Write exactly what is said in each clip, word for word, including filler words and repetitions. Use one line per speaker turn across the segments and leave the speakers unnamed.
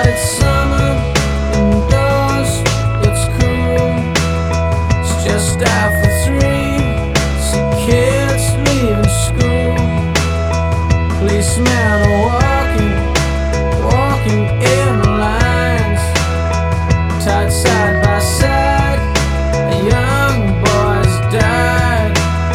it's summer indoors, it's cool. It's just after three, see kids leaving school. Policemen are walking, walking in the lines, tied side by side. A young boy's died.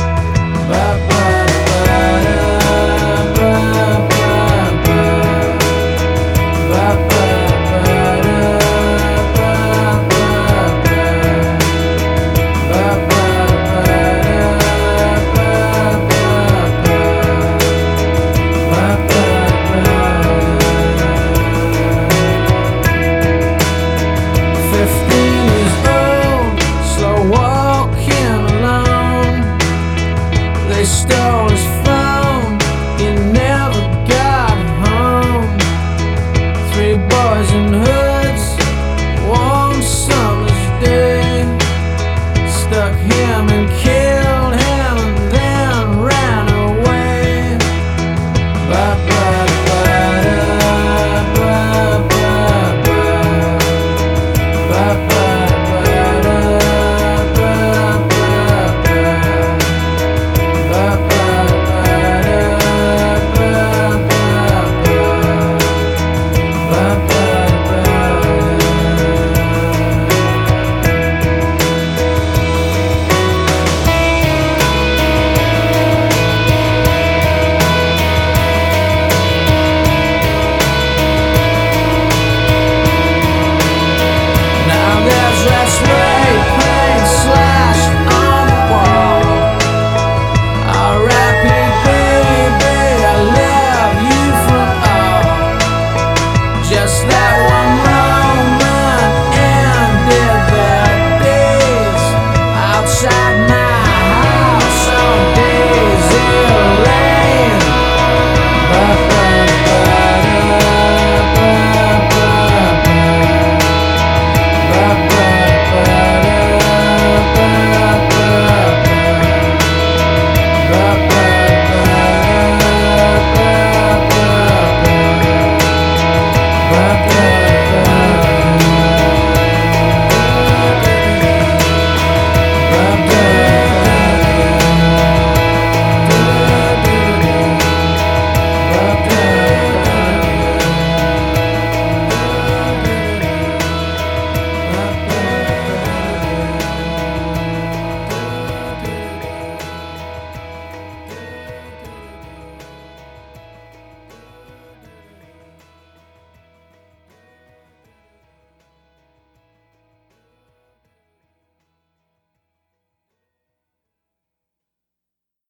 Fifteen years old, slow walking alone. They stole his phone, he never got home. Three boys in hoods, warm summer's day, stuck him and killed him and then ran away. Just that one